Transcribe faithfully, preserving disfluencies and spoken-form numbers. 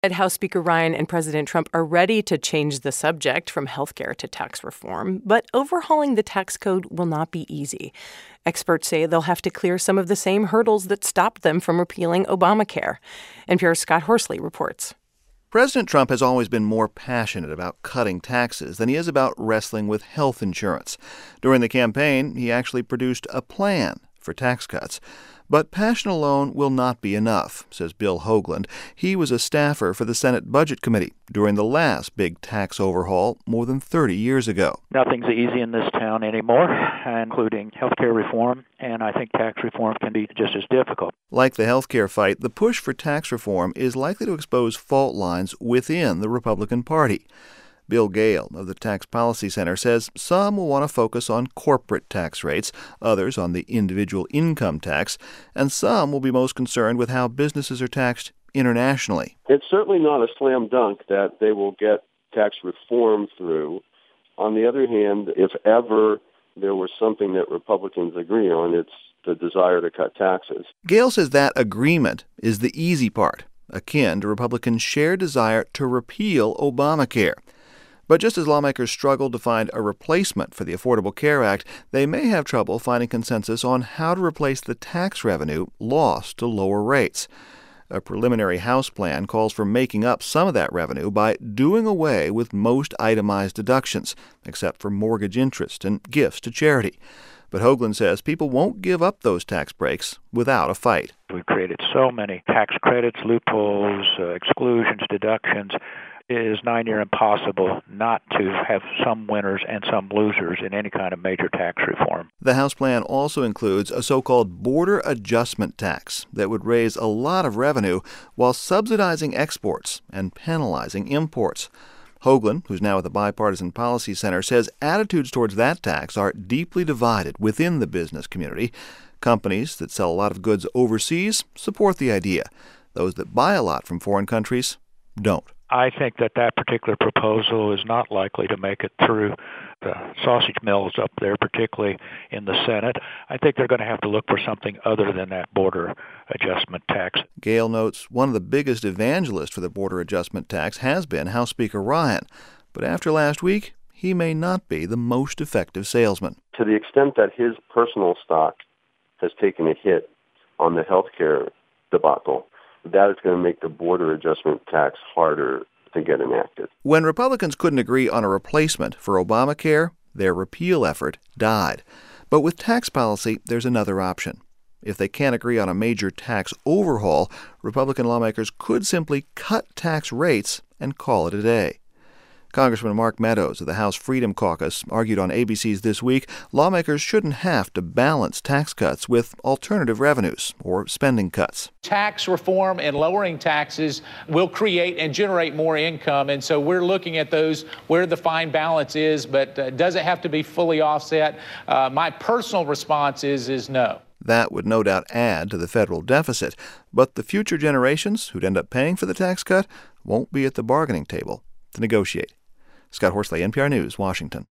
House Speaker Ryan and President Trump are ready to change the subject from health care to tax reform, but overhauling the tax code will not be easy. Experts say they'll have to clear some of the same hurdles that stopped them from repealing Obamacare. N P R's Scott Horsley reports. President Trump has always been more passionate about cutting taxes than he is about wrestling with health insurance. During the campaign, he actually produced a plan for tax cuts. But passion alone will not be enough, says Bill Hoagland. He was a staffer for the Senate Budget Committee during the last big tax overhaul more than thirty years ago. Nothing's easy in this town anymore, including health care reform, and I think tax reform can be just as difficult. Like the health care fight, the push for tax reform is likely to expose fault lines within the Republican Party. Bill Gale of the Tax Policy Center says some will want to focus on corporate tax rates, others on the individual income tax, and some will be most concerned with how businesses are taxed internationally. It's certainly not a slam dunk that they will get tax reform through. On the other hand, if ever there was something that Republicans agree on, it's the desire to cut taxes. Gale says that agreement is the easy part, akin to Republicans' shared desire to repeal Obamacare. But just as lawmakers struggle to find a replacement for the Affordable Care Act, they may have trouble finding consensus on how to replace the tax revenue lost to lower rates. A preliminary House plan calls for making up some of that revenue by doing away with most itemized deductions, except for mortgage interest and gifts to charity. But Hoagland says people won't give up those tax breaks without a fight. We've created so many tax credits, loopholes, uh, exclusions, deductions. It is nigh near impossible not to have some winners and some losers in any kind of major tax reform. The House plan also includes a so-called border adjustment tax that would raise a lot of revenue while subsidizing exports and penalizing imports. Hoagland, who's now at the Bipartisan Policy Center, says attitudes towards that tax are deeply divided within the business community. Companies that sell a lot of goods overseas support the idea. Those that buy a lot from foreign countries don't. I think that that particular proposal is not likely to make it through the sausage mills up there, particularly in the Senate. I think they're going to have to look for something other than that border adjustment tax. Gale notes one of the biggest evangelists for the border adjustment tax has been House Speaker Ryan. But after last week, he may not be the most effective salesman. To the extent that his personal stock has taken a hit on the health care debacle, that is going to make the border adjustment tax harder to get enacted. When Republicans couldn't agree on a replacement for Obamacare, their repeal effort died. But with tax policy, there's another option. If they can't agree on a major tax overhaul, Republican lawmakers could simply cut tax rates and call it a day. Congressman Mark Meadows of the House Freedom Caucus argued on A B C's This Week lawmakers shouldn't have to balance tax cuts with alternative revenues or spending cuts. Tax reform and lowering taxes will create and generate more income, and so we're looking at those where the fine balance is, but uh, does it have to be fully offset? Uh, my personal response is, is no. That would no doubt add to the federal deficit, but the future generations who'd end up paying for the tax cut won't be at the bargaining table to negotiate. Scott Horsley, N P R News, Washington.